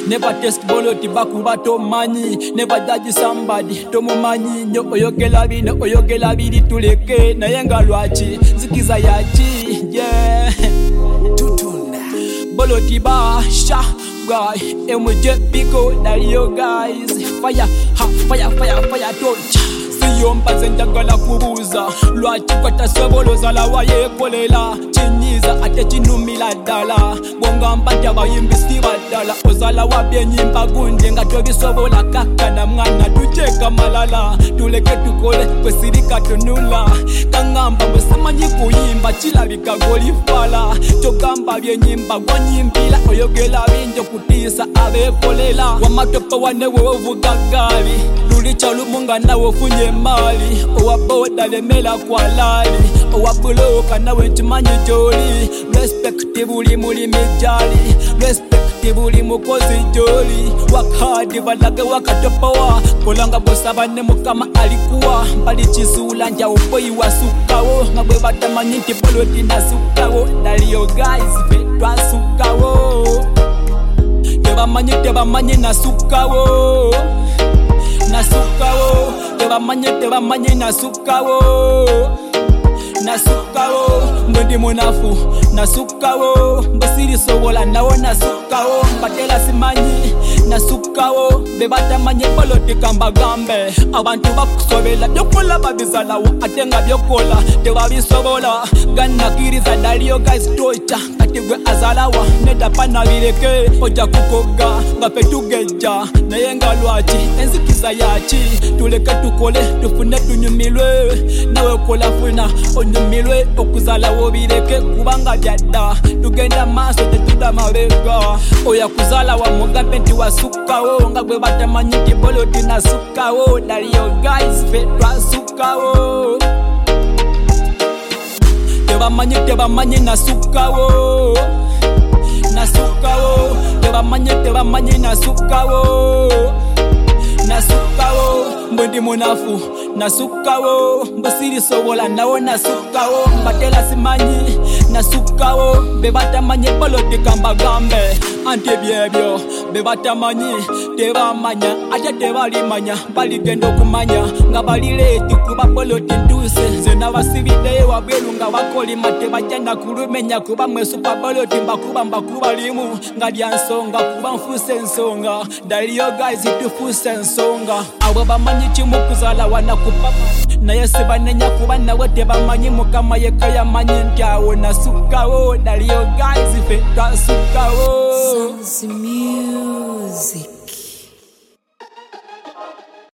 Never test boloti bakuba tomanyi. Never judge somebody tomumanyi. Nyo oyogela bino oyogela biri tuleke. Naye nga lwaki zikiza yaki. Yeah. Tutunda Boloti basha guy. MJ Pico Dario guys. Fire ha fire fire fire torch. Siyombaze njagala kubuuza lwaki kwatasoboloza la wayekolela kinyiza ate kinumila ddala bwongamba nti abayimbi si baddala ozala wabya enyimba gundi nga tobisobola kakkana mwana tuceeka malala tuleke tukole kwesirika tunula kaŋŋamba bwe simanyi kuyimba kirabika golifala kyogamba byenyimba gwanyimbira oyogera bingi okutiisa abeekolela wamatopa wane wewovuga gaali luli kyalumu nga nawe ofunye mali owa boda lemela kwa lali owa buloka nawe nkimanyi gyoli respect buli mulimi jali respect buli mukozi gyoli wakadi balage wakatopawa kolanga bosaba ne mukama alikuwa mbali kisuula njawo boyi wasukawo nga bwe batamanyi nti boloti nasukawo Dario guys fe twasukawo tebamanyi nasukawo nasukawo tebamanyi nasukawo mwendi munafu nasukawo mbesirisobola nawo nasukawo mbatela simanyi nasukawo bebatamanyi boloti kambagambe abantu bakusobela byokola babizalawo ate nga byokola tebabisobola ganakiriza Dario guys tocha kati gwe azalawa nedapa nabireke oja kukoga nga fe tugejja naye nga lwaki enzikiza yaki tuleke tukole tufune tunyumilwe nawe kola funa onyumilwe okuzalawo bireke kubanga byadda tugenda maaso tetuda mabega oya kuzala wa mugambe nti wasukawo nga gwe batamanyi nti boloti nasukawo Dario guys fe twasukawo tebamanyi nasukawo tebamanyi nasukawo mwendi munafu nasukawo mbusirisobola nawo nasukawo mbatela simanyi nasukawo bebatamanyi boloti kambagambe anti byebyo bebatamanyi tebamanya ate tebalimanya baligenda okumanya nga balireti kuba boloti ntuse nze nabasibiddeyo wabweru nga bakolima tebajjana kulumenya kuba mwesupa boloti mbakuba limu nga lyansonga kuba nfuse ensonga Dario guys tufuse ensonga abo bamanyi kimu kuzala wana kupapa naye sibanenya kuba nawe tebamanyi mukama yekka yamanyi nti awo nasukawo Dario guys fe twasukawo Music